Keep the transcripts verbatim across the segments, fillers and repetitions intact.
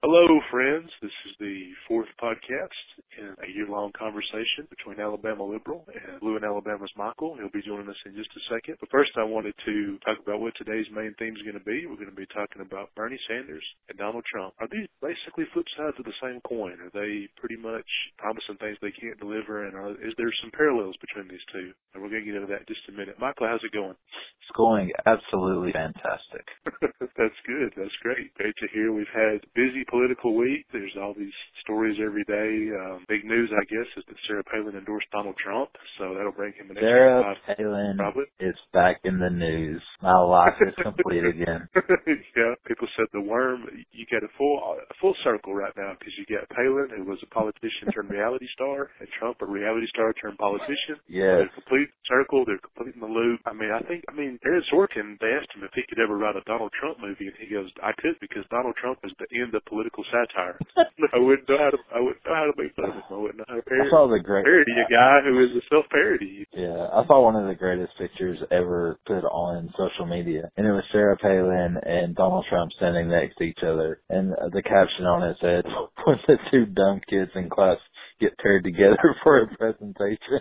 Hello, friends. This is the fourth podcast in a year-long conversation between Alabama Liberal and Blue in Alabama's Michael. He'll be joining us in just a second. But first, I wanted to talk about what today's main theme is going to be. We're going to be talking about Bernie Sanders and Donald Trump. Are these basically flip sides of the same coin? Are they pretty much promising things they can't deliver? And are, is there some parallels between these two? And we're going to get into that in just a minute. Michael, how's it going? It's going absolutely fantastic. That's good. That's great. Great to hear. We've had busy political week. There's all these stories every day. Um, big news, I guess, is that Sarah Palin endorsed Donald Trump, so that'll bring him an extra Sarah five, Palin probably. is back in the news. My life is complete again. Yeah, people said the worm. You get a full a full circle right now because you get Palin, who was a politician turned reality star, and Trump, a reality star turned politician. Yes. They're complete circle. They're completing the loop. I mean, I think. I mean, Aaron Sorkin. They asked him if he could ever write a Donald Trump movie, and he goes, "I could because Donald Trump is the end of political satire." I wouldn't know how to. I wouldn't know how to make fun of him. I wouldn't know how to parody, I saw the great parody a guy who is a self-parody. Yeah, I saw one of the greatest pictures ever put on social media, and it was Sarah Palin and Donald Trump standing next to each other, and the caption on it said, "When the two dumb kids in class get paired together for a presentation."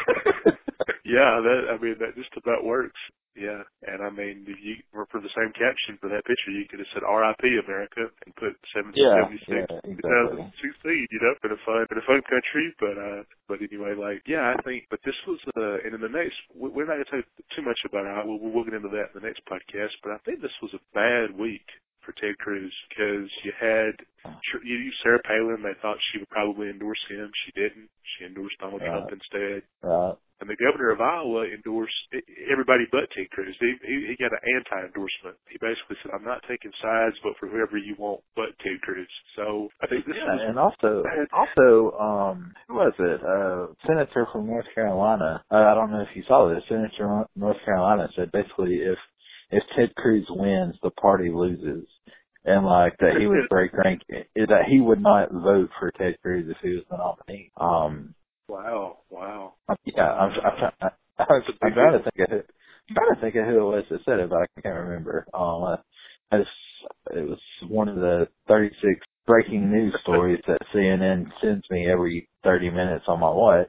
Yeah, that I mean that just about works. Yeah, and I mean, if you were for the same caption for that picture, you could have said R I P America and put seventeen seventy-six, yeah, yeah, exactly. two thousand sixteen, you know, in a fun, in a fun country. But, uh, but anyway, like, yeah, I think, but this was, uh, and in the next, we're not going to talk too much about it. We'll, we'll get into that in the next podcast, but I think this was a bad week for Ted Cruz because you had, you used Sarah Palin. They thought she would probably endorse him. She didn't. She endorsed Donald Right. Trump instead. Right. And the governor of Iowa endorsed everybody but Ted Cruz. He, he, he got an anti-endorsement. He basically said, "I'm not taking sides, but for whoever you want but Ted Cruz." So I think this yeah, was... and also, also, um, who was it? Uh, Senator from North Carolina. Uh, I don't know if you saw this. Senator from North Carolina said basically if, if Ted Cruz wins, the party loses. And like that he would break rank, that he would not vote for Ted Cruz if he was the nominee. Um, Wow, wow. Yeah, I'm, I'm, trying, I, I was, I'm trying to think of who, I'm trying to think of who it was that said it, but I can't remember. Um, I, I just, it was one of the thirty-six breaking news stories that C N N sends me every thirty minutes on my watch.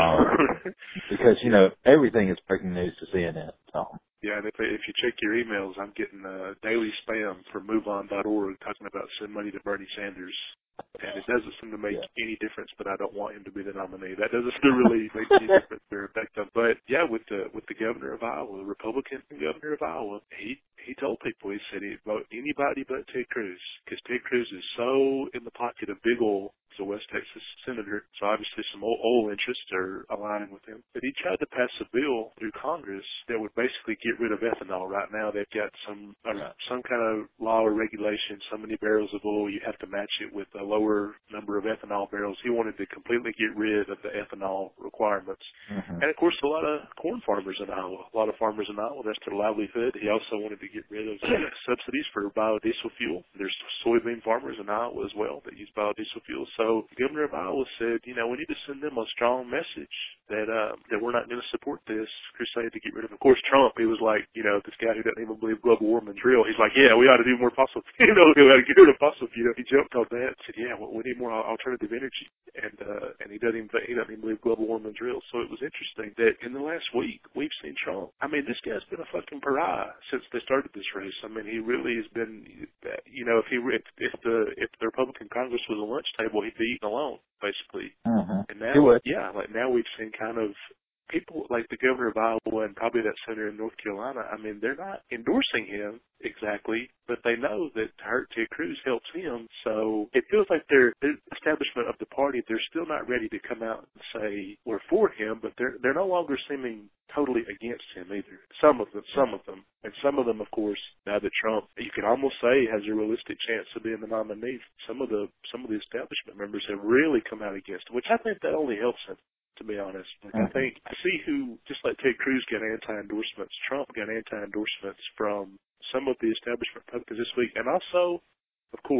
Um, because you know everything is breaking news to C N N. So. Yeah, and if, if you check your emails, I'm getting uh, daily spam from move on dot org talking about send money to Bernie Sanders. And it doesn't seem to make yeah. any difference that I don't want him to be the nominee. That doesn't seem to really make any difference or affect him. But yeah, with the with the governor of Iowa, the Republican governor of Iowa, he he told people, he said he'd vote anybody but Ted Cruz because Ted Cruz is so in the pocket of big oil. He's a West Texas senator, so obviously some oil, oil interests are aligning with him. But he tried to pass a bill through Congress that would basically get rid of ethanol. Right now, they've got some uh, some kind of law or regulation. So many barrels of oil, you have to match it with a lower number of ethanol barrels. He wanted to completely get rid of the ethanol requirements. Mm-hmm. And of course, a lot of corn farmers in Iowa, a lot of farmers in Iowa, that's their livelihood. He also wanted to get rid of subsidies for biodiesel fuel. There's soybean farmers in Iowa as well that use biodiesel fuel. So the governor of Iowa said, you know, we need to send them a strong message that uh, that we're not going to support this crusade to get rid of. Of course, Trump, he was like, you know, this guy who doesn't even believe global warming's real. He's like, yeah, we ought to do more fossil fuel. You know, we ought to get rid of fossil fuel. He jumped on that and said, yeah, well, we need more alternative energy. And uh, and he doesn't even he doesn't even believe global warming's real. So it was interesting that in the last week we've seen Trump. I mean, this guy's been a fucking pariah since they started this race. I mean, he really has been. You know, if he if, if the if the Republican Congress was a lunch table, he'd be eating alone, basically. Mm-hmm. And now, he would. yeah, like now we've seen kind of people like the governor of Iowa and probably that senator in North Carolina. I mean, they're not endorsing him exactly, but they know that to hurt Ted Cruz helps him. So it feels like they're, the establishment of the party, they're still not ready to come out and say we're for him, but they're they're no longer seeming totally against him either. Some of them, some of them, and some of them, of course, now that Trump, you can almost say has a realistic chance of being the nominee. Some of the some of the establishment members have really come out against him, which I think that only helps him. To be honest, like mm-hmm. I think I see who, just like Ted Cruz got anti-endorsements, Trump got anti-endorsements from some of the establishment Republicans this week, and also, of course,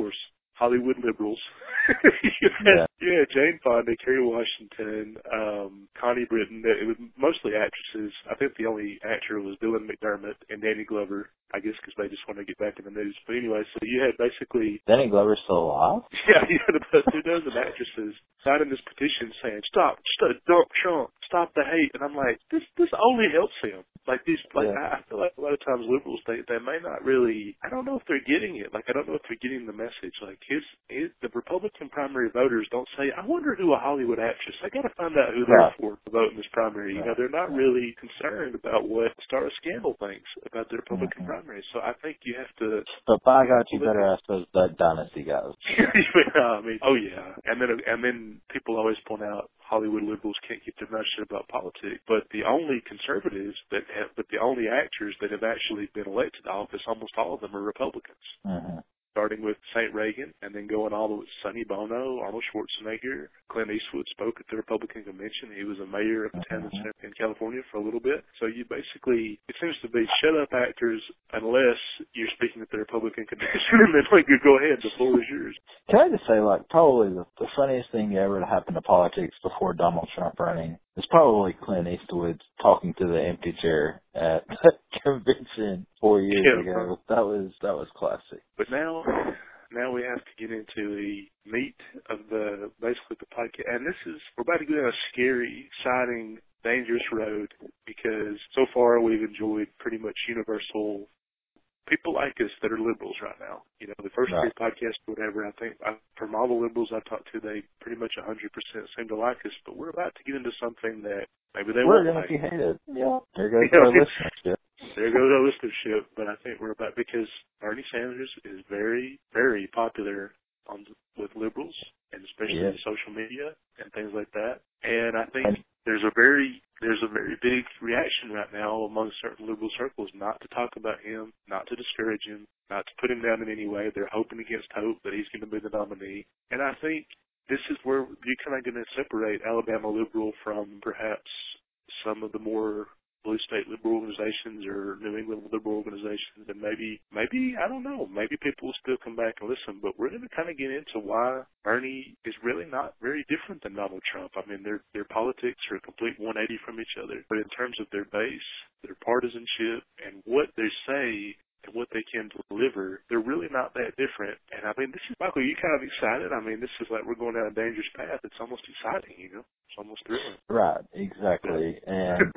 Hollywood liberals. you, had, Yeah. you had Jane Fonda, Kerry Washington, um, Connie Britton. It was mostly actresses. I think the only actor was Dylan McDermott and Danny Glover, I guess because they just want to get back in the news. But anyway, so you had basically... Danny Glover's still alive? Yeah, you had about two dozen actresses signing this petition saying, stop, stop, dump Trump, stop the hate. And I'm like, this this only helps him. Like, these, like Yeah. I feel like a lot of times liberals, they, they may not really, I don't know if they're getting it. Like, I don't know if they're getting the message. Like, his, his the Republican primary voters don't say, I wonder who a Hollywood actress, I got to find out who they're Right. for to vote in this primary. You know, they're not really concerned about what Star Scandal thinks about the Republican Mm-hmm. primary. So I think you have to. But by God, you better ask those that dynasty guys. Yeah, I mean, oh yeah, and then and then people always point out Hollywood liberals can't keep their mouth shut about politics, but the only conservatives that have, but the only actors that have actually been elected to office, almost all of them are Republicans. Mm-hmm. Starting with Saint Reagan and then going all the way to Sonny Bono, Arnold Schwarzenegger, Clint Eastwood spoke at the Republican convention. He was a mayor of a town Mm-hmm. in California for a little bit. So you basically, it seems to be shut up actors unless you're speaking at the Republican convention and then like you go ahead, the floor is yours. Can I just say, like, probably the, the funniest thing ever to happen to politics before Donald Trump running is probably Clint Eastwood talking to the empty chair at the convention four years Yeah. ago. That was that was classic. But now, now we have to get into the meat of the, basically the podcast. And this is, we're about to go down a scary, exciting, dangerous road because so far we've enjoyed pretty much universal people like us that are liberals right now. You know, the first Right. three podcasts, whatever, I think I, from all the liberals I've talked to, they pretty much one hundred percent seem to like us. But we're about to get into something that maybe they We're won't going to like. be hated. Yeah. There goes Yeah. our listenership. There goes our listenership. But I think we're about, because Bernie Sanders is very, very popular on with liberals, and especially Yeah. in social media and things like that. And I think And, there's a very there's a very big reaction right now among certain liberal circles not to talk about him, not to discourage him, not to put him down in any way. They're hoping against hope that he's going to be the nominee. And I think this is where you're kind of going to separate Alabama liberal from perhaps some of the more blue state liberal organizations or New England liberal organizations, and maybe, maybe, I don't know, maybe people will still come back and listen, but we're going to kind of get into why Bernie is really not very different than Donald Trump. I mean, their their politics are a complete one eighty from each other, but in terms of their base, their partisanship, and what they say and what they can deliver, they're really not that different. And I mean, this is, Michael, you kind of excited? I mean, this is like we're going down a dangerous path. It's almost exciting, you know? It's almost thrilling. right. Exactly. And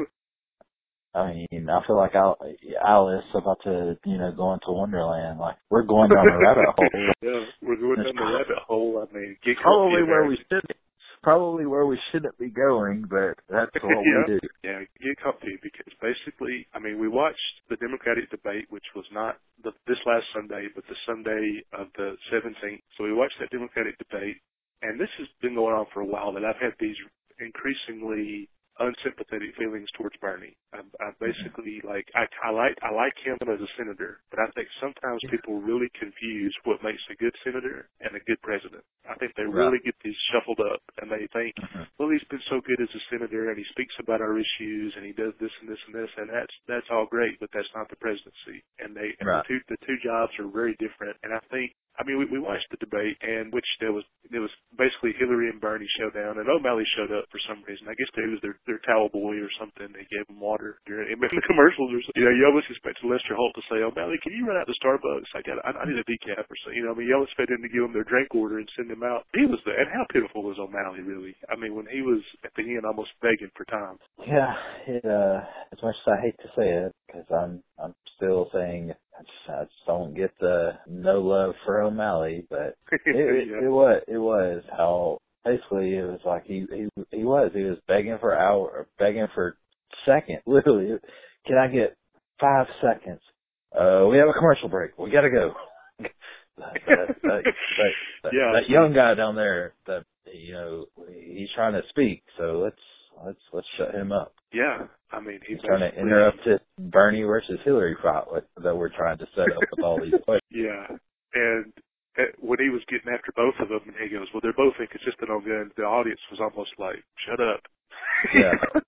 I mean, I feel like Al- Alice about to, you know, go into Wonderland. Like, we're going down a rabbit hole. Yeah, we're going down the rabbit hole. I mean, get Probably comfy, where we America. should, probably where we shouldn't be going, but that's what yeah, we do. yeah, get comfy because basically, I mean, we watched the Democratic debate, which was not the, this last Sunday, but the Sunday of the seventeenth. So we watched that Democratic debate, and this has been going on for a while. That I've had these increasingly unsympathetic feelings towards Bernie. I, I basically like I, I like I like him as a senator, but I think sometimes people really confuse what makes a good senator and a good president. I think they really Right. get these shuffled up, and they think, Mhm. well, he's been so good as a senator, and he speaks about our issues, and he does this and this and this, and that's that's all great, but that's not the presidency. And they and Right. the two the two jobs are very different. And I think. I mean, we, we watched the debate, and which there was there was basically Hillary and Bernie showdown, and O'Malley showed up for some reason. I guess he was their their towel boy or something. They gave him water during in the commercials or something. You know, you always expected Lester Holt to say, "O'Malley, can you run out to Starbucks? I got I, I need a decaf or something." You know, I mean, you always expected him to give them their drink order and send them out. He was there, and how pitiful was O'Malley really? I mean, when he was at the end, almost begging for time. Yeah, it, uh, as much as I hate to say it, because I'm I'm still saying I just, I just don't get the no love for O'Malley, but it, it, yeah. it was it was how basically it was like he he he was he was begging for hour begging for second literally. Can I get five seconds? Uh, we have a commercial break. We gotta go. that, that, that, that, that, yeah. that young guy down there, that you know, he's trying to speak, so let's let's let's shut him up. Yeah, I mean, he's trying to interrupt this Bernie versus Hillary fight that we're trying to set up with all these questions. Yeah, and when he was getting after both of them, and he goes, "Well, they're both inconsistent on guns," the audience was almost like, "Shut up." Yeah.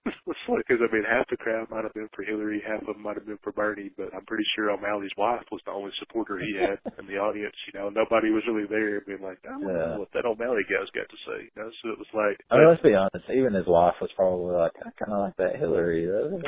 funny because, I mean, half the crowd might have been for Hillary, half of them might have been for Bernie, but I'm pretty sure O'Malley's wife was the only supporter he had in the audience. You know, nobody was really there being like, I don't yeah. know what that O'Malley guy's got to say. You know, so it was like. I mean, let's be honest. Even his wife was probably like, I kind of like that Hillary. Though.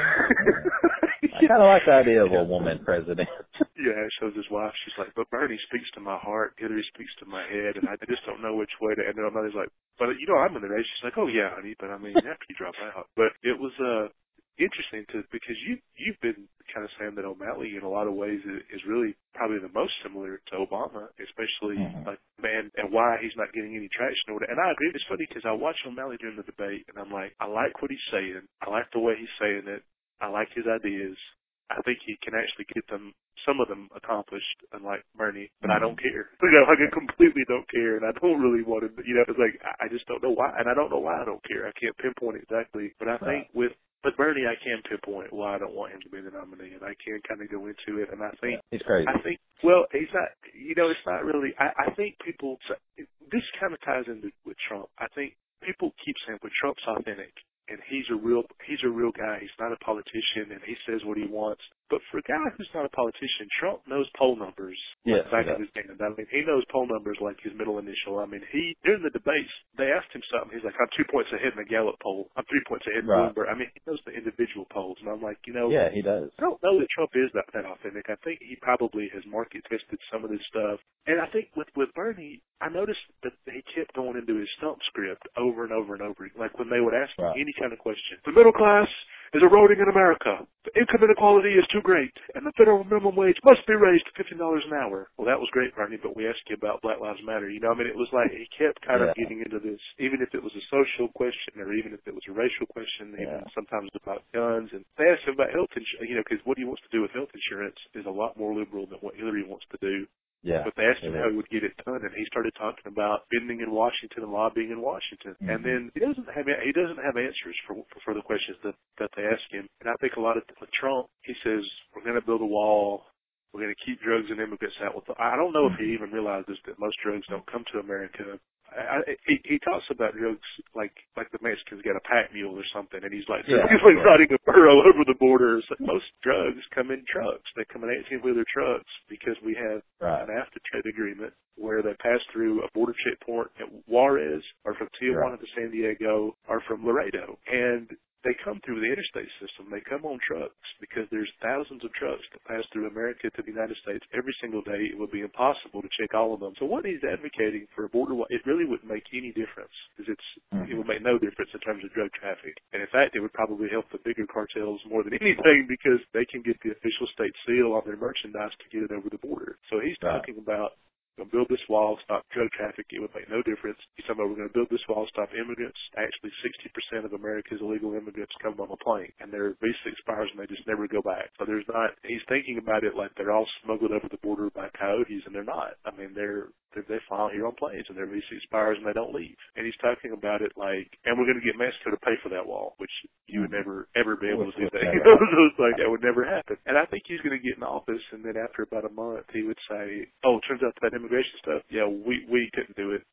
I kind of like the idea of a woman president. Yeah, it shows his wife. She's like, but Bernie speaks to my heart. Hillary speaks to my head, and I just don't know which way to. And then O'Malley's like, but you know, I'm in the race. She's like, oh yeah, honey, but I mean, after you drop out. But it was uh interesting to because you you've been kind of saying that O'Malley in a lot of ways is, is really probably the most similar to Obama, especially mm-hmm. like man and why he's not getting any traction. Or and I agree. It's funny because I watched O'Malley during the debate, and I'm like, I like what he's saying. I like the way he's saying it. I like his ideas. I think he can actually get them, some of them accomplished, unlike Bernie, but I don't care. You know, like I completely don't care, and I don't really want to, you know, it's like, I just don't know why, and I don't know why I don't care. I can't pinpoint exactly, but I think with, with Bernie, I can pinpoint why I don't want him to be the nominee, and I can kind of go into it, and I think, he's crazy. I think, well, he's not, you know, it's not really, I, I think people, this kind of ties into with Trump. I think people keep saying, well, Trump's authentic. And he's a real, he's a real guy. He's not a politician, and he says what he wants. But for a guy who's not a politician, Trump knows poll numbers yes, like back in his hand. I mean, he knows poll numbers like his middle initial. I mean, he during the debates, they asked him something. He's like, "I'm two points ahead in the Gallup poll. I'm three points ahead in right. Bloomberg." I mean, he knows the individual polls, and I'm like, you know, yeah, he does. I don't know that Trump is that, that authentic. I think he probably has market tested some of this stuff. And I think with with Bernie, I noticed that he kept going into his stump script over and over and over. Like when they would ask him right. any kind of question. The middle class is eroding in America. The income inequality is too great, and the federal minimum wage must be raised to fifteen dollars an hour. Well, that was great, Bernie, but we asked you about Black Lives Matter. You know, I mean, it was like he kept kind yeah. of getting into this, even if it was a social question or even if it was a racial question, even yeah. sometimes about guns. And they asked him about health insurance, you know, because what he wants to do with health insurance is a lot more liberal than what Hillary wants to do. Yeah, but they asked him how he would get it done, and he started talking about bending in Washington and lobbying in Washington. Mm-hmm. And then he doesn't have he doesn't have answers for for the questions that that they ask him. And I think a lot of with Trump, he says we're going to build a wall, we're going to keep drugs and immigrants out. With the, I don't know if he even realizes that most drugs don't come to America. I, I, he, he talks about drugs like like the Mexicans got a pack mule or something, and he's like yeah, he's like yeah. riding a burro over the border. It's like most drugs come in trucks. They come in eighteen-wheeler trucks because we have right. an NAFTA trade agreement where they pass through a border checkpoint at Juarez or from Tijuana right. to San Diego or from Laredo, and they come through the interstate system. They come on trucks because there's thousands of trucks that pass through America to the United States every single day. It would be impossible to check all of them. So what he's advocating for a border, it really wouldn't make any difference because it's mm-hmm. it would make no difference in terms of drug traffic. And in fact, it would probably help the bigger cartels more than anything because they can get the official state seal on their merchandise to get it over the border. So he's right. talking about we're going to build this wall, stop drug traffic. It would make no difference. He's talking about we're going to build this wall, stop immigrants. Actually, sixty percent of America's illegal immigrants come on a plane, and their visa expires and they just never go back. So there's not, he's thinking about it like they're all smuggled over the border by coyotes, and they're not. I mean, they're, they're they fly here on planes, and their visa expires and they don't leave. And he's talking about it like, and we're going to get Mexico to pay for that wall, which you would never, ever be able to do that. You know, so it's like, that would never happen. And I think he's going to get in office, and then after about a month, he would say, oh, it turns out that immigration stuff, yeah, we we couldn't do it.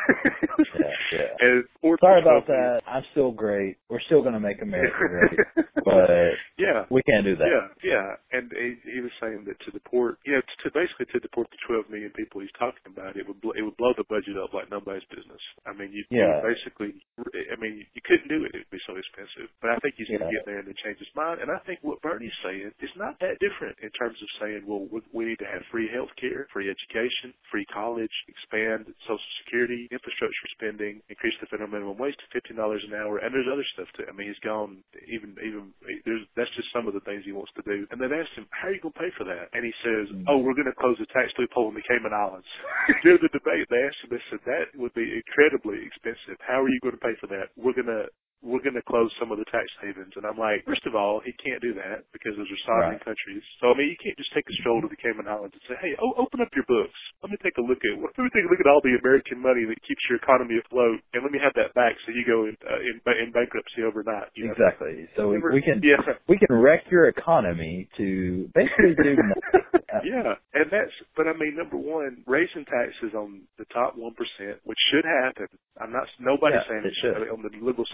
yeah, yeah. And sorry about that. I'm still great. We're still going to make America great, but yeah, we can't do that. Yeah, yeah. And he, he was saying that to deport, you know, to basically to deport the twelve million people he's talking about, it would bl- it would blow the budget up like nobody's business. I mean, you, yeah. you basically, I mean, you couldn't do it. It would be so expensive. But I think he's going to yeah. get there and then change his mind. And I think what Bernie's saying is not that different in terms of saying, well, we, we need to have free health care, free education, free college, expand Social Security, infrastructure spending, increase the federal minimum wage to fifteen dollars an hour, and there's other stuff too. I mean, he's gone even even there's that's just some of the things he wants to do. And then asked him, how are you going to pay for that? And he says, oh, we're going to close the tax loophole in the Cayman Islands. During the debate, they asked him, they said that would be incredibly expensive. How are you going to pay for that? We're going to we're going to close some of the tax havens. And I'm like, first of all, he can't do that because those are sovereign right. countries. So, I mean, you can't just take a stroll to the Cayman Islands and say, hey, oh, open up your books. Let me take a look at, let me take a look at all the American money that keeps your economy afloat, and let me have that back so you go in, uh, in, in bankruptcy overnight. You know? Exactly. So we, we can yeah. we can wreck your economy to basically do nothing. Yeah, and that's, but I mean, number one, raising taxes on the top one percent, which should happen. I'm not, nobody's yeah, saying it it should. I mean, on the liberal side,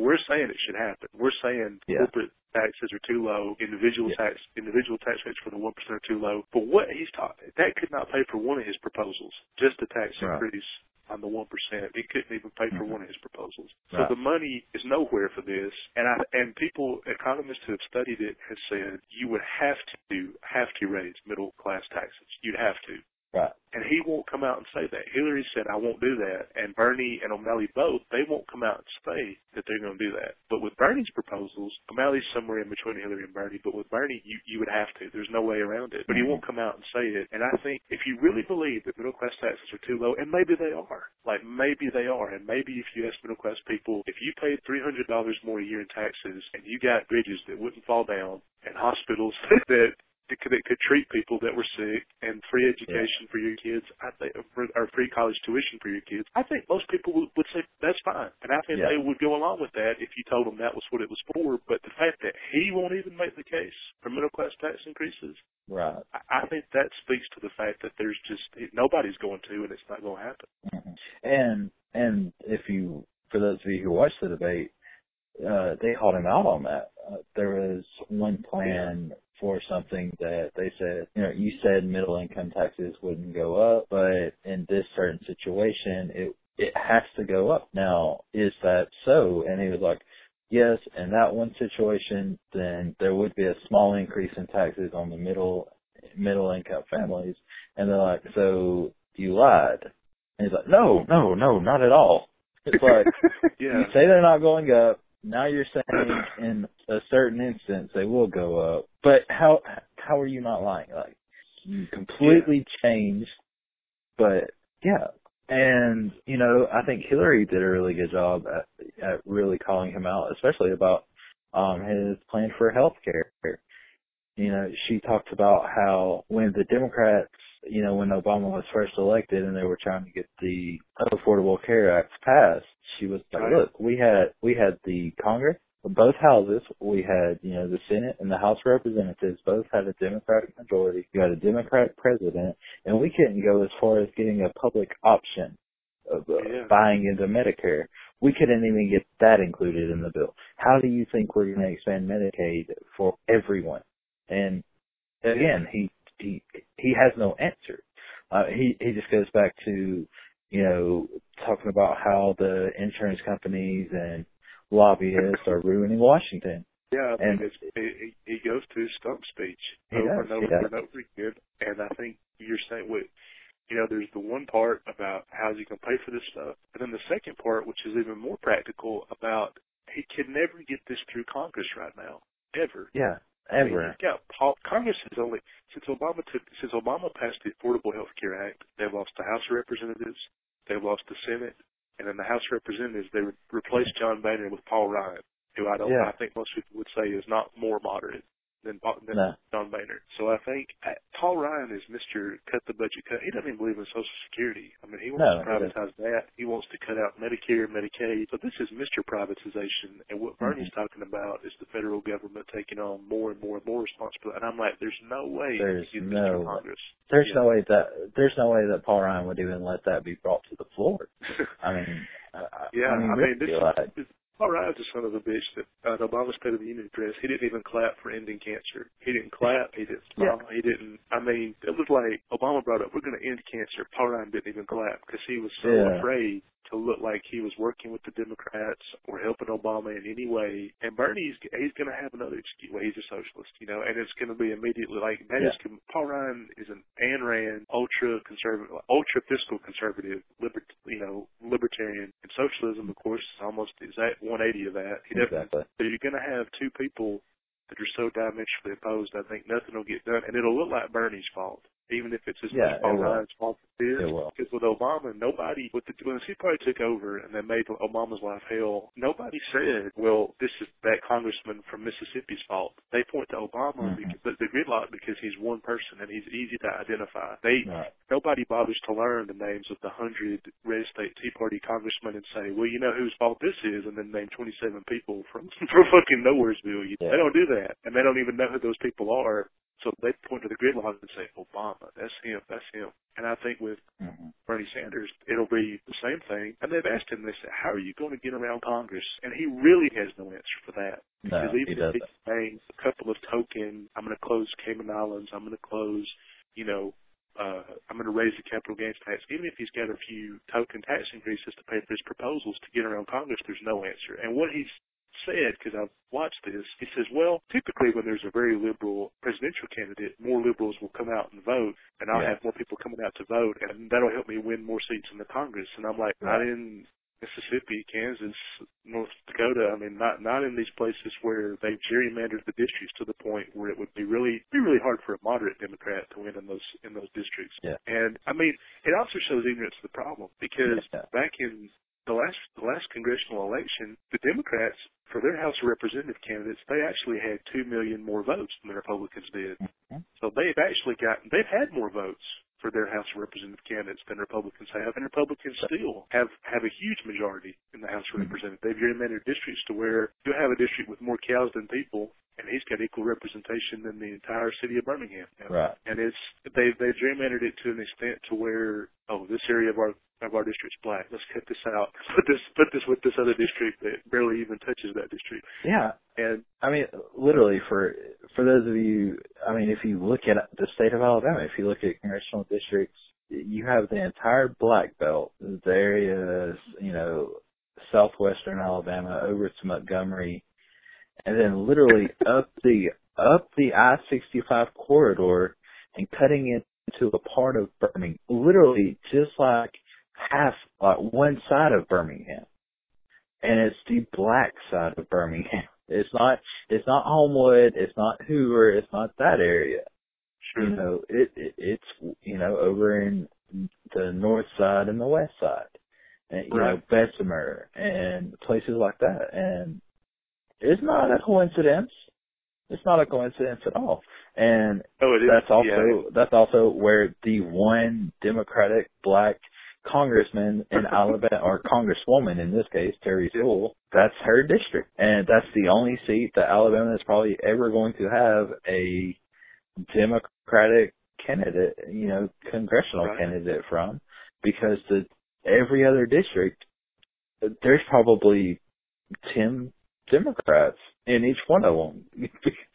we're saying it should happen. We're saying Yeah. corporate taxes are too low, individual yeah. tax individual tax rates for the one percent are too low. But what he's talking, that could not pay for one of his proposals. Just a tax Right. increase on the one percent. It couldn't even pay for Mm-hmm. one of his proposals. Right. So the money is nowhere for this. And I, and people, economists who have studied it have said you would have to, have to raise middle class taxes. You'd have to. Right. And he won't come out and say that. Hillary said, I won't do that. And Bernie and O'Malley both, they won't come out and say that they're going to do that. But with Bernie's proposals, O'Malley's somewhere in between Hillary and Bernie, but with Bernie, you, you would have to. There's no way around it. But he won't come out and say it. And I think if you really believe that middle-class taxes are too low, and maybe they are, like maybe they are, and maybe if you ask middle-class people, if you paid three hundred dollars more a year in taxes and you got bridges that wouldn't fall down and hospitals that It could, it could treat people that were sick and free education yeah. for your kids, I think, or free college tuition for your kids. I think most people would, would say that's fine, and I think yeah. they would go along with that if you told them that was what it was for. But the fact that he won't even make the case for middle class tax increases, right? I, I think that speaks to the fact that there's just nobody's going to, and it's not going to happen. Mm-hmm. And and if you, for those of you who watched the debate, uh, they called him out on that. Uh, there was one plan for something that they said, you know, you said middle income taxes wouldn't go up, but in this certain situation, it it has to go up. Now, is that so? And he was like, yes, in that one situation, then there would be a small increase in taxes on the middle middle income families. And they're like, so you lied. And he's like, no, no, no, not at all. It's like, yeah. you say they're not going up. Now you're saying in a certain instance they will go up, but how how are you not lying? Like, you completely yeah. changed, but yeah. And, you know, I think Hillary did a really good job at, at really calling him out, especially about um his plan for health care. You know, she talked about how when the Democrats, you know, when Obama was first elected and they were trying to get the Affordable Care Act passed, she was like, right. look, we had, we had the Congress, both houses, we had, you know, the Senate and the House of Representatives both had a Democratic majority. You had a Democratic president, and we couldn't go as far as getting a public option of uh, yeah. buying into Medicare. We couldn't even get that included in the bill. How do you think we're going to expand Medicaid for everyone? And again, he he he has no answer. Uh, he he just goes back to, you know, talking about how the insurance companies and lobbyists are ruining Washington. Yeah, I and mean, it's, he, he goes to his stump speech he over does, and over and over again. And I think you're saying what, you know, there's the one part about how's he going to pay for this stuff, and then the second part, which is even more practical, about he can never get this through Congress right now, ever. Yeah. Ever. I mean, yeah, Congress has only since Obama took since Obama passed the Affordable Health Care Act, they've lost the House of Representatives, they've lost the Senate, and in the House of Representatives they replaced John Boehner with Paul Ryan, who I don't yeah. I think most people would say is not more moderate than, than no. John Boehner. So I think uh, Paul Ryan is Mister Cut the Budget Cut. He doesn't even believe in Social Security. I mean, he wants no, to privatize that. He wants to cut out Medicare, Medicaid. So this is Mister Privatization, and what Bernie's mm-hmm. talking about is the federal government taking on more and more and more responsibility. And I'm like, there's no way there's you can no Congress. There's yeah. no way that there's no way that Paul Ryan would even let that be brought to the floor. I mean, yeah, I mean, I mean, this, like, this Paul Ryan's a son of a bitch that uh, Obama's State of the Union address, he didn't even clap for ending cancer. He didn't clap. He didn't smile. Yeah. He didn't. I mean, it was like Obama brought up, we're going to end cancer. Paul Ryan didn't even clap because he was so yeah. afraid to look like he was working with the Democrats or helping Obama in any way. And Bernie's, he's going to have another excuse. Well, he's a socialist, you know, and it's going to be immediately like, that yeah. is, Paul Ryan is an Ayn Rand, ultra conservative, ultra fiscal conservative, libert, you know, libertarian. And socialism, of course, is almost exact one eighty of that. He exactly. So you're going to have two people that are so diametrically opposed, I think nothing will get done. And it'll look like Bernie's fault, even if it's as yeah, much Paul Ryan's fault as it is. It will. Because with Obama, nobody, with the, when the Tea Party took over and they made Obama's life hell, nobody said, well, this is that congressman from Mississippi's fault. They point to Obama, mm-hmm. because, but the gridlock because he's one person and he's easy to identify. They right. Nobody bothers to learn the names of the hundred red state Tea Party congressmen and say, well, you know whose fault this is, and then name twenty-seven people from, from fucking Nowheresville. Yeah. They don't do that, and they don't even know who those people are. So they point to the gridlock and say, Obama, that's him, that's him. And I think with Mm-hmm. Bernie Sanders, it'll be the same thing. And they've asked him, they said, how are you going to get around Congress? And he really has no answer for that. Because No, he even if doesn't. he's saying a couple of token, I'm going to close Cayman Islands, I'm going to close, you know, uh, I'm going to raise the capital gains tax. Even if he's got a few token tax increases to pay for his proposals to get around Congress, there's no answer. And what he's said, because I've watched this, he says, well, typically when there's a very liberal presidential candidate, more liberals will come out and vote, and I'll Yeah. have more people coming out to vote, and that'll help me win more seats in the Congress. And I'm like, Right. not in Mississippi, Kansas, North Dakota. I mean, not not in these places where they've gerrymandered the districts to the point where it would be really be really hard for a moderate Democrat to win in those in those districts. Yeah. And I mean, it also shows ignorance of the problem, because Yeah. back in the last the last congressional election, the Democrats, for their House of Representative candidates, they actually had two million more votes than the Republicans did. Mm-hmm. So they've actually gotten they've had more votes for their House of Representative candidates than Republicans have, and Republicans still have have a huge majority in the House of Mm-hmm. Representatives. They've gerrymandered districts to where you have a district with more cows than people, and he's got equal representation than the entire city of Birmingham. Right. And it's they they gerrymandered it to an extent to where, oh, this area of our of our district's black. Let's cut this out. Put this put this with this other district that barely even touches that district. Yeah. And I mean, literally, for for those of you, I mean, if you look at the state of Alabama, if you look at congressional districts, you have the entire Black Belt, the areas, you know, southwestern Alabama over to Montgomery, and then literally up the up the I sixty-five corridor and cutting into a part of Birmingham, literally just like half, like one side of Birmingham, and it's the black side of Birmingham. It's not, it's not Homewood, it's not Hoover, it's not that area. sure. You know, it, it it's, you know, over in the north side and the west side, and, you Right. know, Bessemer and places like that. And it's not a coincidence. It's not a coincidence at all. And Oh, it is. that's also, Yeah. that's also where the one Democratic black congressman in Alabama, or congresswoman in this case, Terry Sewell, that's her district. And that's the only seat that Alabama is probably ever going to have a Democratic candidate, you know, congressional Right. candidate from, because the every other district, there's probably ten Democrats in each one of them.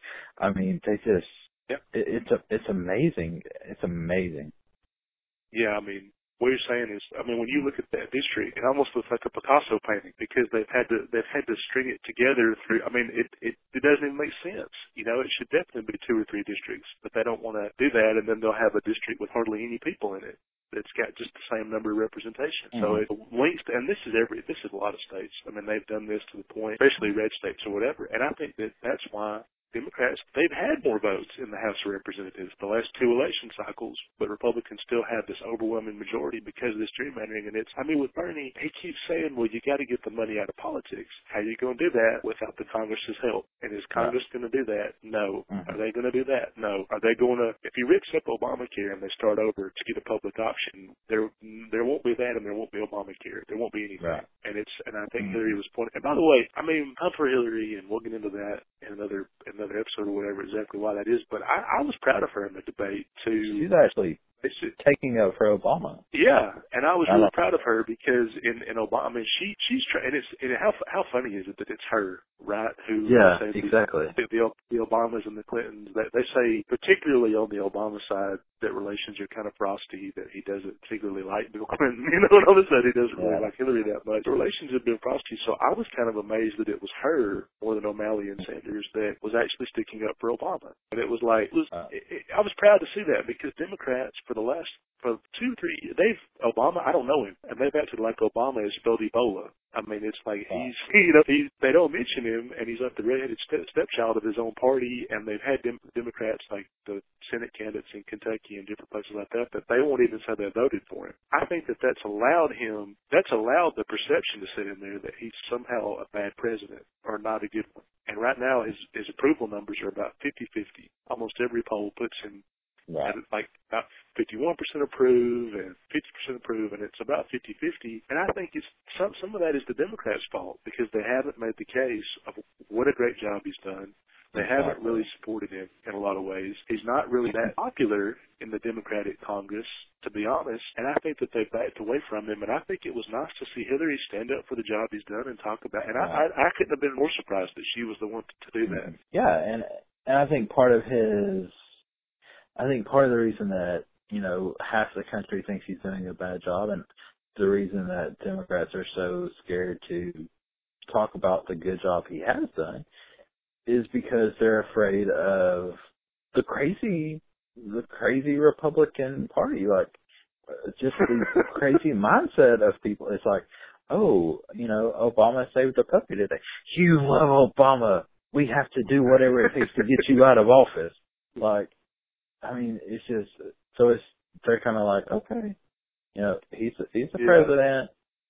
I mean, they just, Yep. it, it's a, it's amazing. It's amazing. Yeah, I mean, what you're saying is, I mean, when you look at that district, it almost looks like a Picasso painting, because they've had to they've had to string it together through. I mean, it it, it doesn't even make sense. You know, it should definitely be two or three districts, but they don't want to do that, and then they'll have a district with hardly any people in it that's got just the same number of representation. Mm-hmm. So it links, to, and this is every this is a lot of states. I mean, they've done this to the point, especially red states or whatever, and I think that that's why Democrats, they've had more votes in the House of Representatives the last two election cycles, but Republicans still have this overwhelming majority because of this gerrymandering. And it's, I mean, with Bernie, he keeps saying, well, you got to get the money out of politics. How are you going to do that without the Congress's help? And is Congress going to do that? No. Mm-hmm. Are they going to do that? No. Are they going to, if you rips up Obamacare and they start over to get a public option, there there won't be that, and there won't be Obamacare. There won't be anything. Right. And it's, and I think Mm-hmm. Hillary was pointing, and by the way, I mean, I'm for Hillary, and we'll get into that in another, in another episode or whatever exactly why that is, but I, I was proud of her in the debate to She's actually taking up for Obama. yeah, and I was I really like proud of her because in in Obama, I mean, she she's trying, and it's and how how funny is it that it's her, right? Who Yeah, say exactly. the, the the Obamas and the Clintons, that they say particularly on the Obama side that relations are kind of frosty, that he doesn't particularly like Bill Clinton, you know, and all of a sudden he doesn't really Yeah. like Hillary that much. The relations have been frosty, so I was kind of amazed that it was her more than O'Malley and Sanders that was actually sticking up for Obama, and it was like it was, Uh, it, it, I was proud to see that because Democrats for the last for two, three, they've, Obama, I don't know him, and they've acted like Obama is spelled Ebola. I mean, it's like he's, you know, he, they don't mention him, and he's like the redheaded step, stepchild of his own party, and they've had dem- Democrats like the Senate candidates in Kentucky and different places like that, that they won't even say they voted for him. I think that that's allowed him, that's allowed the perception to sit in there that he's somehow a bad president or not a good one. And right now his, his approval numbers are about fifty-fifty. Almost every poll puts him right. and like about fifty-one percent approve and fifty percent approve, and it's about fifty-fifty. And I think it's some some of that is the Democrats' fault because they haven't made the case of what a great job he's done, They exactly. haven't really supported him in a lot of ways. He's not really that popular in the Democratic Congress, to be honest, and I think that they backed away from him, and I think it was nice to see Hillary stand up for the job he's done and talk about, and I, I, I couldn't have been more surprised that she was the one to do that. Yeah, and, and I think part of his, I think part of the reason that, you know, half the country thinks he's doing a bad job, and the reason that Democrats are so scared to talk about the good job he has done is because they're afraid of the crazy, the crazy Republican Party, like just the crazy mindset of people. It's like, oh, you know, Obama saved the puppy today. You love Obama. We have to do whatever it takes to get you out of office. Like, I mean, it's just, so it's, they're kind of like, okay, you know, he's, he's the yeah. president.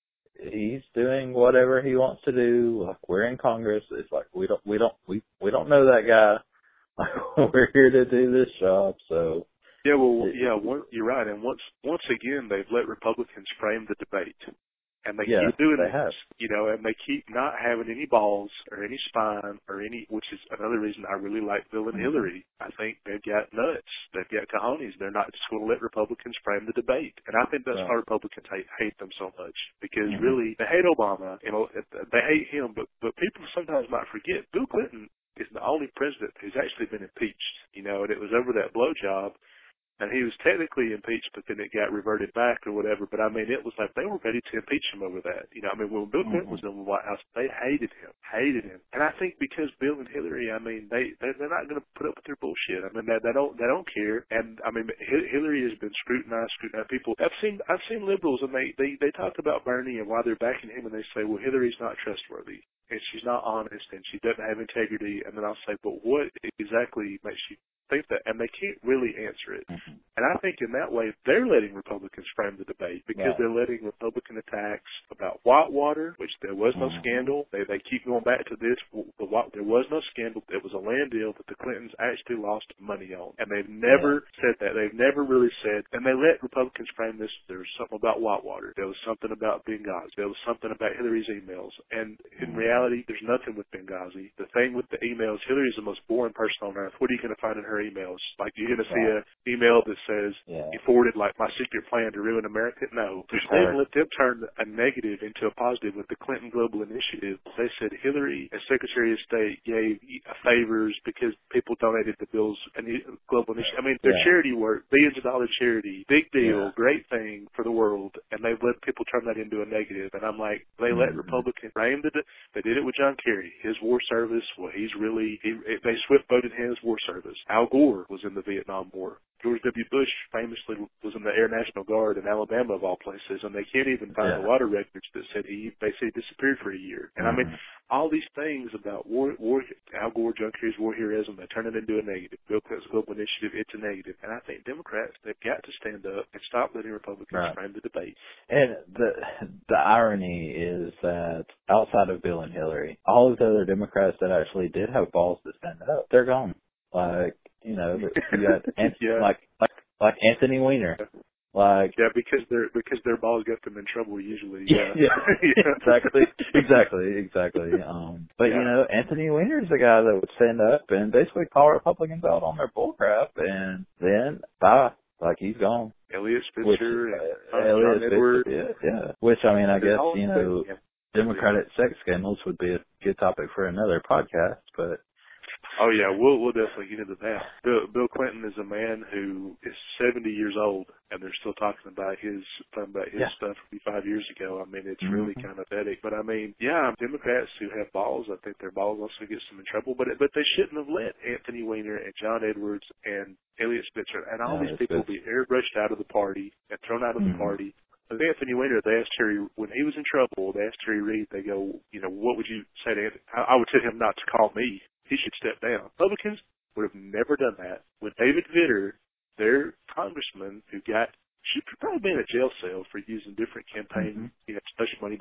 He's doing whatever he wants to do. Like, we're in Congress. It's like, we don't, we don't, we, we don't know that guy. Like, we're here to do this job. So. Yeah, well, yeah, one, you're right. And once, once again, they've let Republicans frame the debate. And they yeah, keep doing they this, have. you know, and they keep not having any balls or any spine or any, which is another reason I really like Bill and Mm-hmm. Hillary. I think they've got nuts. They've got cojones. They're not just going to let Republicans frame the debate. And I think that's Right. why Republicans hate, hate them so much. Because Mm-hmm. really, they hate Obama, you know, they hate him, but, but people sometimes might forget Bill Clinton is the only president who's actually been impeached, you know, and it was over that blowjob. And he was technically impeached, but then it got reverted back or whatever. But, I mean, it was like they were ready to impeach him over that. You know, I mean, when Bill Clinton was in the White House, they hated him, hated him. And I think because Bill and Hillary, I mean, they, they they're not going to put up with their bullshit. I mean, they, they don't they don't care. And, I mean, Hillary has been scrutinized, scrutinized. People, I've seen I've seen liberals, and they, they, they talk about Bernie and why they're backing him, and they say, well, Hillary's not trustworthy, and she's not honest, and she doesn't have integrity. And then I'll say, but what exactly makes you think that? And they can't really answer it. Mm-hmm. And I think in that way, they're letting Republicans frame the debate because Right. they're letting Republican attacks about Whitewater, which there was no mm-hmm. scandal. They they keep going back to this. The, there was no scandal. It was a land deal that the Clintons actually lost money on. And they've never yeah. said that. They've never really said, and they let Republicans frame this. There was something about Whitewater. There was something about Benghazi. There was something about Hillary's emails. And in mm-hmm. reality, there's nothing with Benghazi. The thing with the emails, Hillary is the most boring person on earth. What are you going to find in her emails? Like, you're going to see an email that says, yeah. you forwarded, like, my secret plan to ruin America? No. They didn't let them turn a negative into a positive with the Clinton Global Initiative. They said Hillary, as Secretary of State, gave favors because people donated to Bill's Global Initiative. I mean, their yeah. charity work, billions of dollar charity, big deal, yeah. great thing for the world, and they've let people turn that into a negative. And I'm like, they let mm-hmm. Republicans frame the, they did it with John Kerry, his war service. Well, he's really, he, they swift voted him his war service. Al Gore was in the Vietnam War. George W. Bush famously was in the Air National Guard in Alabama, of all places, and they can't even find yeah. a lot of records that said he basically disappeared for a year. And mm-hmm. I mean, all these things about war, war, Al Gore, John Kerry's war heroism, they turn it into a negative. Bill Clinton's Global Initiative, it's a negative. And I think Democrats, they've got to stand up and stop letting Republicans right. frame the debate. And the the irony is that outside of Bill and Hillary, all of the other Democrats that actually did have balls to stand up, they're gone. Like, you know, you got Anthony, yeah. like like like Anthony Weiner. Like yeah, because their because their balls get them in trouble usually. Yeah, yeah, yeah. exactly, exactly, exactly. Um, but yeah. you know, Anthony Weiner is the guy that would stand up and basically call Republicans out on their bullcrap, and then bye, like he's gone. Eliot Spitzer Which, and uh, uh, Eliot John Edwards. Yeah, yeah. Which I mean, I guess you know, yeah. Democratic sex scandals would be a good topic for another podcast, but. Oh yeah, we'll we'll definitely get into that. Bill, Bill Clinton is a man who is seventy years old, and they're still talking about his talking about his yeah. stuff from five years ago. I mean, it's mm-hmm. really kind of pathetic. But I mean, yeah, Democrats who have balls, I think their balls also get them in trouble. But but they shouldn't have let Anthony Weiner and John Edwards and Eliot Spitzer and all yeah, these people good. be airbrushed out of the party and thrown out of mm-hmm. the party. But Anthony Weiner, they asked Terry, when he was in trouble, they asked Terry Reid, they go, you know, what would you say to Anthony? I, I would tell him not to call me. He should step down. Republicans would have never done that. When David Vitter, their congressman who got, should probably be in a jail cell for using different campaign, mm-hmm. you know, special money to pay for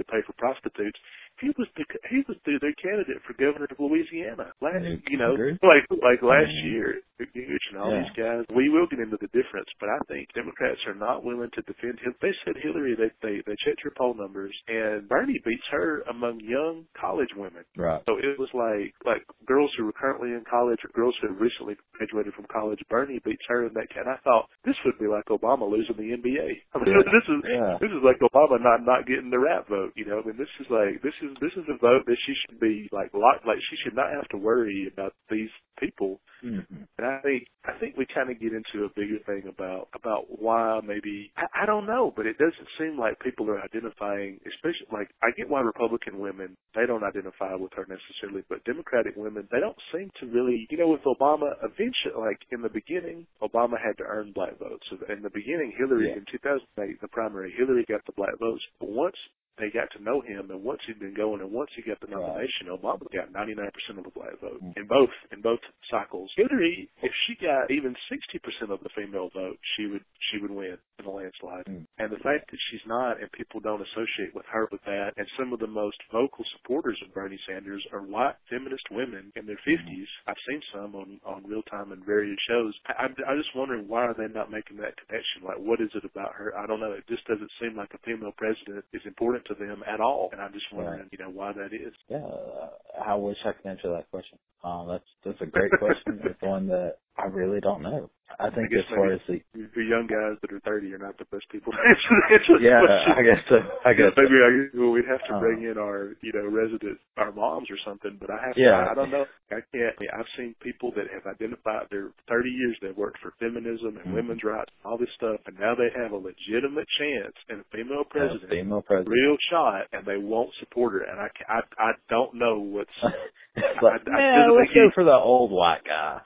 prostitutes. He was the he was the, their candidate for governor of Louisiana. Last, you know, Agree. like like last Mm-hmm. year, and all Yeah. these guys. We will get into the difference, but I think Democrats are not willing to defend him. They said Hillary. They they they checked her poll numbers, and Bernie beats her among young college women. Right. So it was like like girls who were currently in college or girls who have recently graduated from college. Bernie beats her in that cat. I thought this would be like Obama losing the N B A. I mean, Yeah. this is yeah. this is like Obama not not getting the rap vote. You know, I mean, this is like this is this is a vote that she should be like locked. Like she should not have to worry about these people. Mm-hmm. And I think I think we kind of get into a bigger thing about about why maybe I, I don't know, but it doesn't seem like people are identifying, especially like I get why Republican women they don't identify with her necessarily, but Democratic women they don't seem to really. You know, with Obama, eventually, like in the beginning, Obama had to earn black votes. In the beginning, Hillary Yeah. in two thousand eight, the primary, Hillary got the black votes. But once they got to know him, and once he'd been going, and once he got the nomination, Obama got ninety-nine percent of the black vote in both in both cycles. Hillary, if she got even sixty percent of the female vote, she would she would win in a landslide. Mm. And the fact that she's not, and people don't associate with her with that, and some of the most vocal supporters of Bernie Sanders are white feminist women in their fifties. I've seen some on on Real Time and various shows. I, I'm I just wondering why are they not making that connection? Like, what is it about her? I don't know. It just doesn't seem like a female president is important to them at all, and I'm just wondering, right. you know, why that is. Yeah, I wish I could answer that question. Um, that's that's a great question. It's one that I really don't know. I think I as far as the for young guys that are thirty are not the best people to answer, answer yeah, question. I guess so. I guess maybe so. I, well, we'd have to um, bring in our you know resident our moms or something. But I have yeah. to, I don't know. I can't. I mean, I've seen people that have identified their thirty years. They've worked for feminism and mm-hmm. women's rights, and all this stuff, and now they have a legitimate chance in a female president, yeah, female president, real shot, and they won't support her. And I, I, I don't know what's. It's like, I, I man, let's go he, for the old white guy.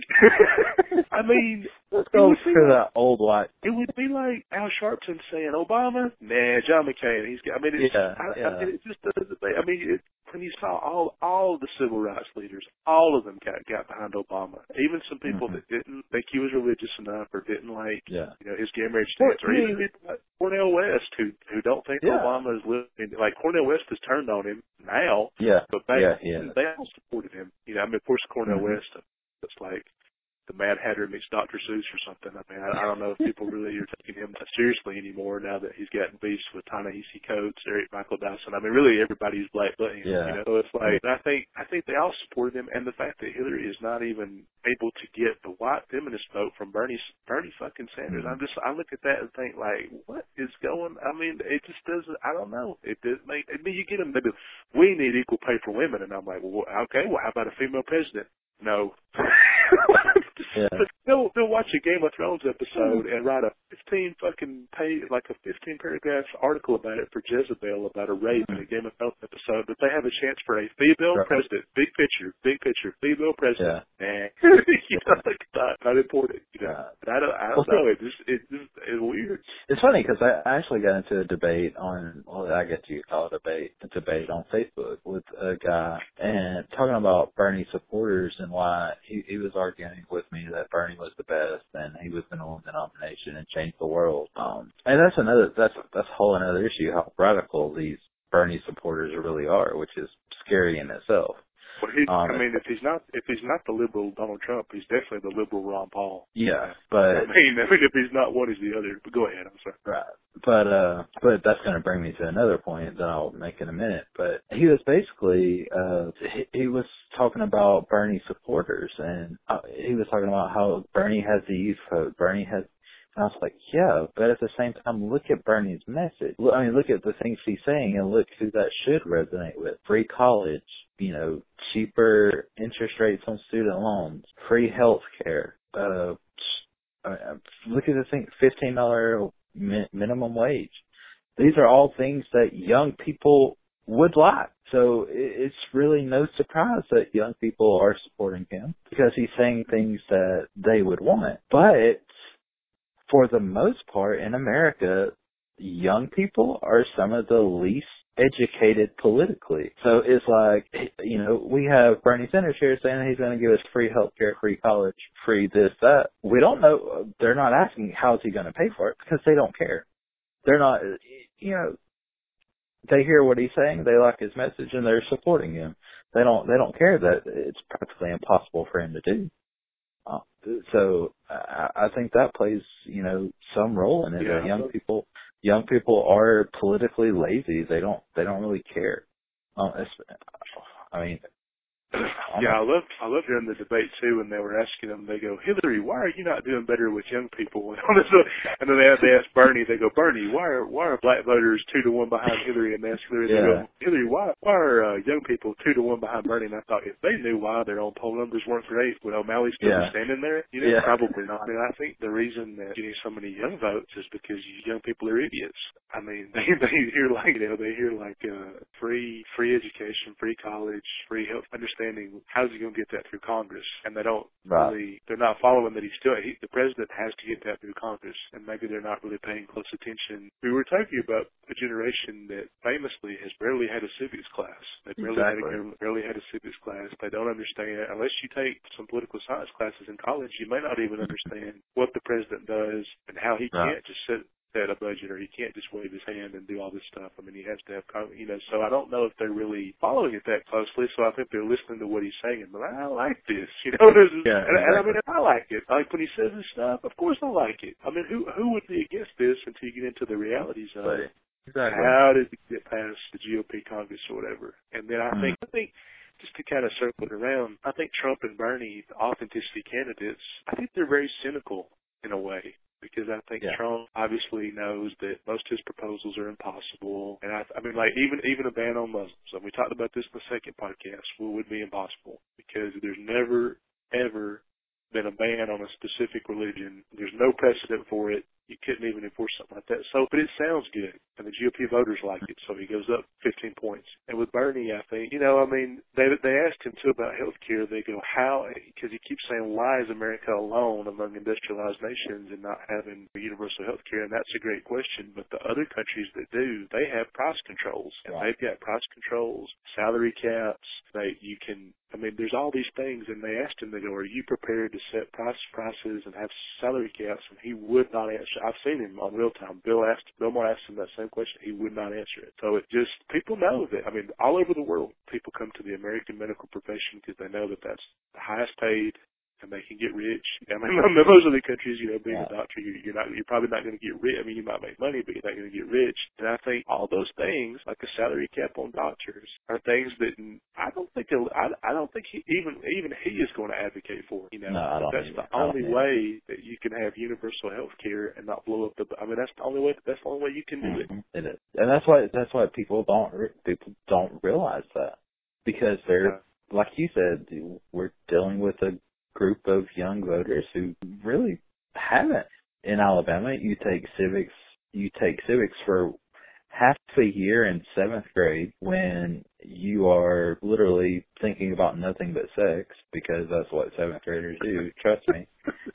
I mean, let's go for like, the old white. It would be like Al Sharpton saying Obama, nah, John McCain. He's got. I mean, it's, yeah, I, yeah. I mean, it just doesn't. I mean, it, when you saw all all the civil rights leaders, all of them got got behind Obama. Even some people mm-hmm. that didn't think he was religious enough or didn't like, yeah. you know, his gay marriage stance, or even people like Cornel West who who don't think yeah. Obama is living. Like Cornel West has turned on him now. Yeah, but back yeah, yeah. they all supported him. You know, I mean, of course, Cornel mm-hmm. West. It's like the Mad Hatter meets Doctor Seuss or something. I mean, I, I don't know if people really are taking him that seriously anymore now that he's gotten beefs with Ta-Nehisi Coates, Eric Michael Dyson. I mean, really everybody's black but him. Yeah. You know, so it's like I think I think they all supported him, and the fact that Hillary is not even able to get the white feminist vote from Bernie Bernie fucking Sanders. Mm-hmm. I'm just I look at that and think like, what is going? I mean, it just doesn't. I don't know. It doesn't make. I mean, you get them. Maybe we need equal pay for women, and I'm like, well, okay. Well, how about a female president? No. yeah. They'll they'll watch a Game of Thrones episode and write a fifteen fucking page like a fifteen paragraph article about it for Jezebel about a rape in a Game of Thrones episode. But they have a chance for a female right. president, big picture, big picture, female president. Yeah. Nah, you know, like not, not important. You know, but I don't I don't know. It just it just it's weird. It's funny because I actually got into a debate on well, I guess you call it a debate, a debate on Facebook with a guy and talking about Bernie supporters and why he, he was arguing with me that Bernie was the best and he was going to win the nomination and change the world. Um, and that's another, that's, that's a whole another issue, how radical these Bernie supporters really are, which is scary in itself. Well, he, um, I mean, if he's not, if he's not the liberal Donald Trump, he's definitely the liberal Ron Paul. Yeah, but I mean, I mean, if he's not one, he's the other. But go ahead, I'm sorry. Right, but uh, but that's going to bring me to another point that I'll make in a minute. But he was basically, uh, he, he was talking about Bernie supporters, and uh, he was talking about how Bernie has the youth vote. Bernie has. And I was like, yeah, but at the same time, look at Bernie's message. I mean, look at the things he's saying and look who that should resonate with. Free college, you know, cheaper interest rates on student loans, free health care. Uh, look at the thing, fifteen dollars mi- minimum wage. These are all things that young people would like. So it's really no surprise that young people are supporting him because he's saying things that they would want. But for the most part in America, young people are some of the least educated politically. So it's like, you know, we have Bernie Sanders here saying he's going to give us free health care, free college, free this, that. We don't know. They're not asking how is he going to pay for it because they don't care. They're not, you know, they hear what he's saying, they like his message, and they're supporting him. They don't they don't care that it's practically impossible for him to do. Uh, so I, I think that plays, you know, some role in it. Yeah. That young people young people are politically lazy. They don't they don't really care. Uh, it's- I mean. Yeah, I love I love hearing the debate too when they were asking them. They go, Hillary, why are you not doing better with young people? And then they they ask Bernie. They go, Bernie, why are why are black voters two to one behind Hillary? And they ask Hillary, they Yeah. go, Hillary, why why are uh, young people two to one behind Bernie? And I thought if they knew why their own poll numbers weren't great, would O'Malley still Yeah. be standing there? You know, Yeah. probably not. I mean, I think the reason that getting so many young votes is because young people are idiots. I mean, they they hear like you know they hear like uh, free free education, free college, free health, understanding. How's he going to get that through Congress? And they don't Right. really, they're not following that he's still, he, the president has to get that through Congress, and maybe they're not really paying close attention. We were talking about a generation that famously has barely had a civics class. They barely Exactly. had a, barely had a civics class. They don't understand, unless you take some political science classes in college, you may not even understand what the president does and how he Right. can't just sit set a budget, or he can't just wave his hand and do all this stuff. I mean, he has to have, you know, so I don't know if they're really following it that closely, so I think they're listening to what he's saying, but I like this, you know, Yeah, and, and I exactly. mean, I like it. Like, when he says this stuff, of course I like it. I mean, who who would be against this until you get into the realities of it? Exactly. How did it get past the G O P Congress or whatever? And then I Mm. think, I think, just to kind of circle it around, I think Trump and Bernie, the authenticity candidates, I think they're very cynical in a way. Because I think Yeah. Trump obviously knows that most of his proposals are impossible. And I, I mean, like, even even a ban on Muslims. And we talked about this in the second podcast, well, would be impossible. Because there's never, ever been a ban on a specific religion. There's no precedent for it. You couldn't even enforce something like that. So, but it sounds good. And the G O P voters like it. So he goes up fifteen points. And with Bernie, I think, you know, I mean, they they asked him too about health care. They go, how, because he keeps saying, why is America alone among industrialized nations and not having universal health care? And that's a great question. But the other countries that do, they have price controls. And Right. they've got price controls, salary caps. They, you can, I mean, there's all these things. And they asked him, they go, are you prepared to set price prices and have salary caps? And he would not answer. I've seen him on real time. Bill asked, Bill Maher asked him that same question. He would not answer it. So it just, people know that. I mean, all over the world, people come to the American medical profession because they know that that's the highest paid and they can get rich. I mean, most of the countries, you know, being Yeah. a doctor, you, you're not, you're probably not going to get rich. I mean, you might make money, but you're not going to get rich. And I think all those things, like a salary cap on doctors, are things that I don't think, I, I don't think he, even, even he is going to advocate for. You know, No, I don't that's either. the I don't only either. way that you can have universal health care and not blow up the. I mean, that's the only way. That's the only way you can do it. Mm-hmm. It is, and that's why that's why people don't re- people don't realize that, because they're, like you said, we're dealing with a group of young voters who really haven't. In Alabama, you take civics, you take civics for half a year in seventh grade when you are literally thinking about nothing but sex, because that's what seventh graders do, trust me.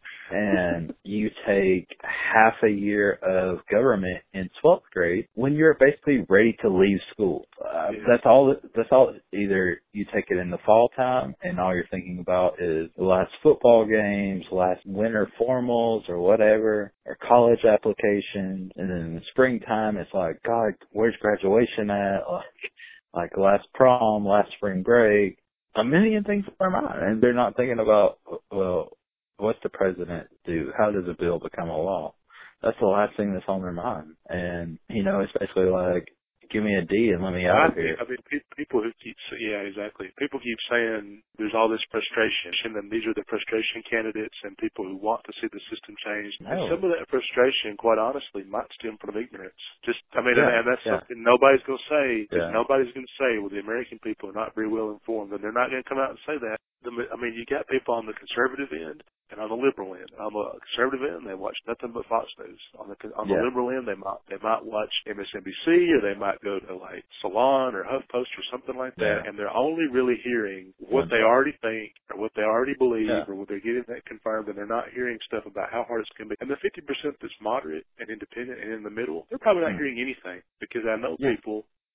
And you take half a year of government in twelfth grade when you're basically ready to leave school. Uh, Yeah. That's all. That's all. Either you take it in the fall time, and all you're thinking about is the last football games, last winter formals, or whatever, or college applications. And then in the springtime, it's like, God, where's graduation at? Like, like last prom, last spring break. A million things in their mind, and they're not thinking about, well, what's the president do? How does a bill become a law? That's the last thing that's on their mind. And, you know, it's basically like, give me a D and let me out I of here. think, I mean, pe- people who keep, yeah, exactly. People keep saying there's all this frustration, and these are the frustration candidates and people who want to see the system changed. No. And some of that frustration, quite honestly, might stem from ignorance. Just, I mean, Yeah, and, and that's yeah. something nobody's going to say, because Yeah. nobody's going to say, well, the American people are not very well informed, and they're not going to come out and say that. The, I mean, you got people on the conservative end and on the liberal end. On the conservative end, they watch nothing but Fox News. On the on the Yeah. liberal end, they might they might watch M S N B C, or they might go to like Salon or HuffPost or something like that, Yeah. and they're only really hearing what One they side. already think or what they already believe, Yeah. or what they're getting that confirmed, and they're not hearing stuff about how hard it's going to be. And the fifty percent that's moderate and independent and in the middle, they're probably not Mm. hearing anything, because I know Yeah. people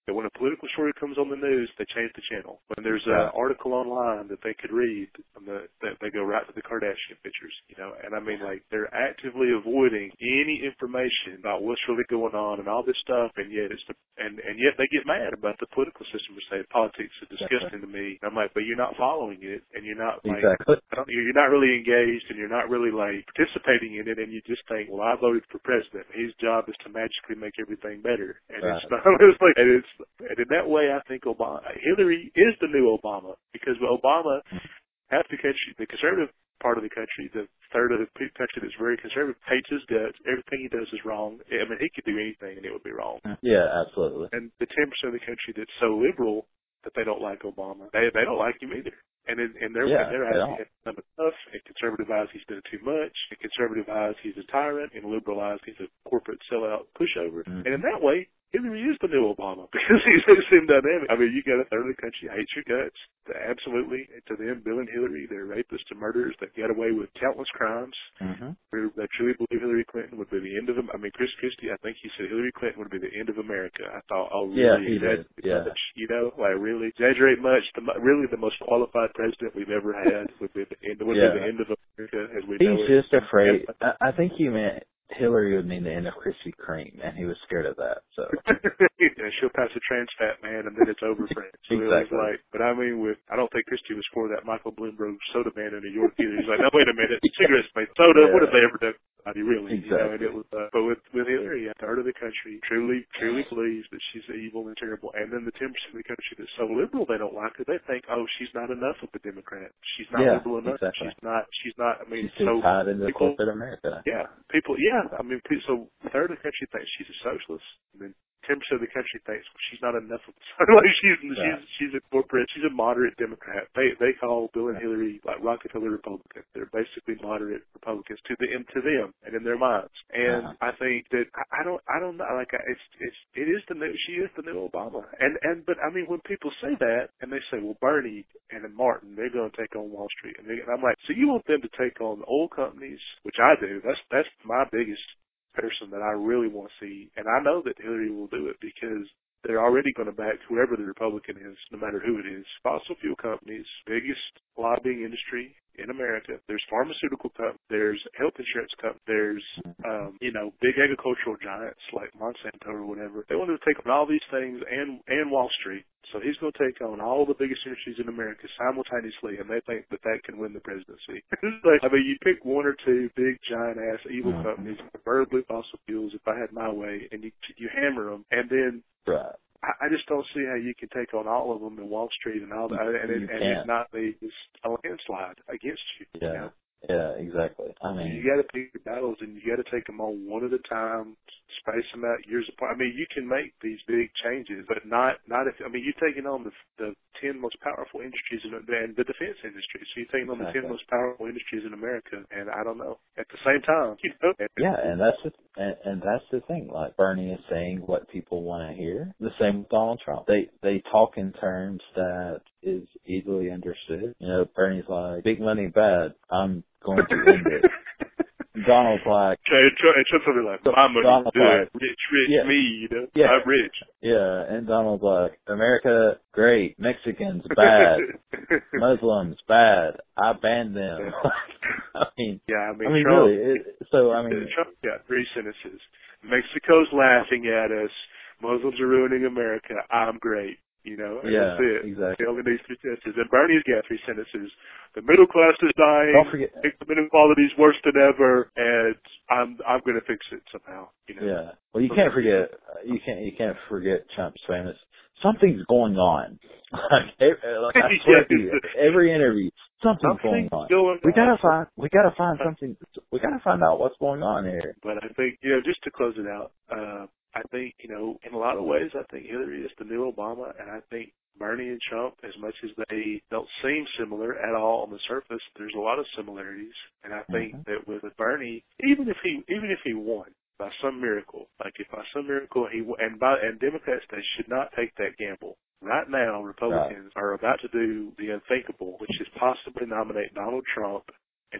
that when a political story comes on the news, they change the channel. When there's an article online that they could read, and the, that they go right to the Kardashian pictures, you know. And I mean, like, they're actively avoiding any information about what's really going on and all this stuff, and yet it's the, and and yet they get mad about the political system and say politics is disgusting to me. And I'm like, but you're not following it, and you're not like, exactly. I don't, you're not really engaged, and you're not really like participating in it, and you just think, well, I voted for president. His job is to magically make everything better, and right. it's not. It's like, and it's and in that way, I think Obama, Hillary is the new Obama, because Obama, half the country, the conservative part of the country, the third of the country that's very conservative, hates his guts. Everything he does is wrong. I mean, he could do anything and it would be wrong. Yeah, absolutely. And the ten percent of the country that's so liberal that they don't like Obama, they they don't like him either. And in, in their yeah, in their eyes, he's done enough. In conservative eyes, he's done too much. In conservative eyes, he's a tyrant. In liberal eyes, he's a corporate sellout pushover. Mm-hmm. And in that way, Hillary is the new Obama because he's the same dynamic. I mean, you got a third of the country hates your guts. Absolutely, to them, Bill and Hillary, they're rapists and murderers. They get away with countless crimes. Mm-hmm. They truly believe Hillary Clinton would be the end of them. I mean, Chris Christie, I think he said Hillary Clinton would be the end of America. I thought, oh, really? Yeah, he did. Yeah. Much, you know, like really exaggerate much. The, really, the most qualified president we've ever had would be the end, would yeah. be the end of America as we He's know it. He's just afraid. I, I think he meant Hillary would mean the end of Krispy Kreme, and he was scared of that. So yeah, she'll pass a trans fat man, and then it's over for him. So exactly. It was like, but I mean, with I don't think Christie was for that Michael Bloomberg soda man in New York either. He's like, no, wait a minute, cigarettes made soda. Yeah. What have they ever done? Really, exactly. You know, and it was, uh, but with with Hillary, a third of the country truly, truly believes that she's evil and terrible, and then the ten percent of the country that's so liberal they don't like her. They think, oh, she's not enough of a Democrat. She's not yeah, liberal enough. Exactly. She's not. She's not. I mean, she's so too tied into people, corporate America. Yeah, people. Yeah, I mean, so a third of the country thinks she's a socialist, and then ten percent of the country thinks well, she's not enough of a like she's yeah. she's she's a corporate. She's a moderate Democrat. They they call Bill and Hillary like Rockefeller Republicans. They're basically moderate Republicans to the to them and in their minds. And uh-huh. I think that I, I don't I don't know like I, it's it's it is the new she is the new Obama. And and but I mean when people say that and they say well Bernie and then Martin they're going to take on Wall Street and, they, and I'm like so you want them to take on oil companies which I do that's that's my biggest person that I really want to see and I know that Hillary will do it because they're already going to back whoever the Republican is, no matter who it is. Fossil fuel companies, biggest lobbying industry in America. There's pharmaceutical companies. There's health insurance companies. There's, um, you know, big agricultural giants like Monsanto or whatever. They want to take on all these things and, and Wall Street. So he's going to take on all the biggest industries in America simultaneously, and they think that that can win the presidency. Like, I mean, you pick one or two big, giant-ass evil mm-hmm. companies, preferably fossil fuels, if I had my way, and you you hammer them, and then right. I, I just don't see how you can take on all of them in Wall Street and all that, and, it, and it not be just a landslide against you. Yeah. You know? Yeah, exactly. I mean, you got to pick your battles, and you got to take them on one at a time, space them out years apart. I mean, you can make these big changes, but not not if I mean you're taking on the the ten most powerful industries in and the defense industry. So you're taking on exactly. the ten most powerful industries in America, and I don't know at the same time, you know. Yeah, and that's the, and, and that's the thing. Like Bernie is saying what people want to hear. The same with Donald Trump. They they talk in terms that is easily understood. You know, Bernie's like big money bad. I'm going to end it. Donald's like, okay, and Trump's something like, my money's good, like, rich, rich, yeah, me, you know, yeah, I'm rich. Yeah, and Donald's like, America, great, Mexicans, bad, Muslims, bad, I banned them. I mean, yeah, I mean, I mean Trump, really, it, so I mean, Trump got three sentences. Mexico's laughing at us, Muslims are ruining America, I'm great. You know, and yeah, that's it. Exactly. They only need three sentences. And Bernie's got three sentences. The middle class is dying. Don't forget. Income inequality's worse than ever, and I'm I'm going to fix it somehow. You know. Yeah. Well, you can't forget. You can't. You can't forget Trump's famous. Something's going on. like, every, like I swear to you, every interview, something's, something's going on. Going we gotta on. find. We gotta find something. We gotta find out what's going on here. But I think you know, just to close it out. Uh, I think, you know, in a lot of ways, I think Hillary is the new Obama, and I think Bernie and Trump, as much as they don't seem similar at all on the surface, there's a lot of similarities. And I think mm-hmm. that with Bernie, even if he even if he won by some miracle, like if by some miracle he and by and Democrats they should not take that gamble. Right now, Republicans right. are about to do the unthinkable, which is possibly nominate Donald Trump and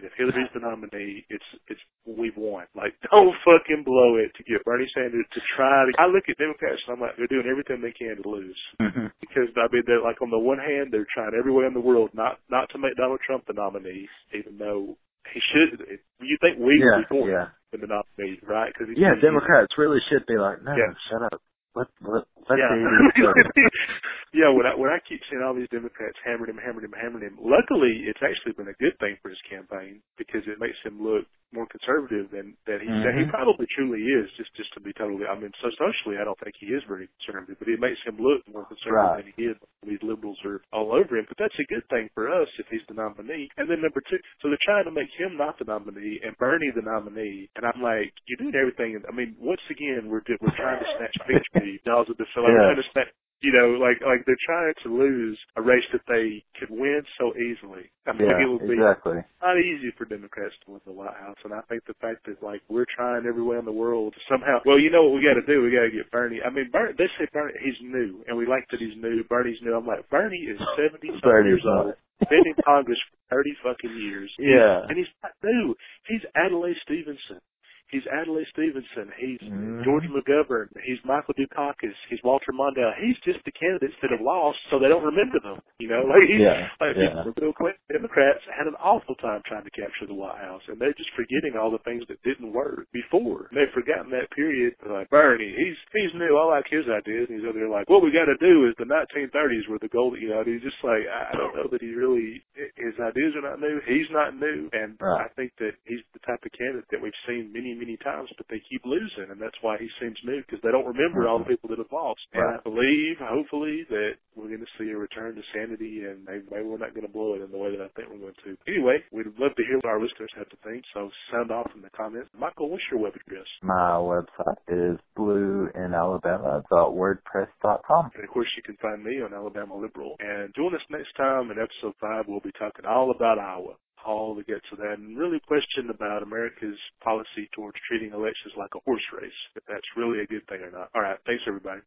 if Hillary's the nominee, it's it's we've won. Like, don't fucking blow it to get Bernie Sanders to try to. I look at Democrats and I'm like, they're doing everything they can to lose. Mm-hmm. Because I mean, they're like on the one hand, they're trying every way in the world not not to make Donald Trump the nominee, even though he should. You think we yeah, would be for yeah. him the nominee, right? Cause he's yeah, Democrats really should be like, no, yeah. shut up. Let let let yeah. the yeah, when I when I keep seeing all these Democrats hammering him, hammering him, hammering him, luckily it's actually been a good thing for his campaign because it makes him look more conservative than that he mm-hmm. said. He probably truly is. Just just to be totally, I mean, so socially, I don't think he is very conservative, but it makes him look more conservative right. than he is. These liberals are all over him, but that's a good thing for us if he's the nominee. And then number two, so they're trying to make him not the nominee and Bernie the nominee. And I'm like, you're doing everything. I mean, once again, we're we're trying to snatch victory. Y'all are just like, yeah. we're trying to snatch. You know, like like they're trying to lose a race that they could win so easily. I mean, yeah, it would be exactly. not easy for Democrats to win the White House, and I think the fact that like we're trying everywhere in the world to somehow. Well, you know what we got to do? We got to get Bernie. I mean, Bernie, they say Bernie, he's new, and we like that he's new. Bernie's new. I'm like, Bernie is seventy something years old, been in Congress for thirty fucking years. Yeah, and he's not new. He's Adlai Stevenson. He's Adlai Stevenson. He's mm-hmm. George McGovern. He's Michael Dukakis. He's Walter Mondale. He's just the candidates that have lost, so they don't remember them. You know, like, he's, yeah, like yeah. Bill Clinton, Democrats had an awful time trying to capture the White House, and they're just forgetting all the things that didn't work before. And they've forgotten that period. They're like, Bernie, he's he's new. I like his ideas. And he's over there like, what we got to do is the nineteen thirties were the gold. You know, and he's just like, I don't know that he really, his ideas are not new. He's not new, and right. I think that he's the type of candidate that we've seen many, many times, but they keep losing, and that's why he seems new, because they don't remember mm-hmm. all the people that have lost. And right. I believe, hopefully, that we're going to see a return to sanity, and maybe, maybe we're not going to blow it in the way that I think we're going to. Anyway, we'd love to hear what our listeners have to think, so sound off in the comments. Michael, what's your web address? My website is blue in alabama dot wordpress dot com. And, of course, you can find me on Alabama Liberal. And join us next time in episode five. We'll be talking all about Iowa. All the guts of that, and really question about America's policy towards treating elections like a horse race, if that's really a good thing or not. All right, thanks everybody.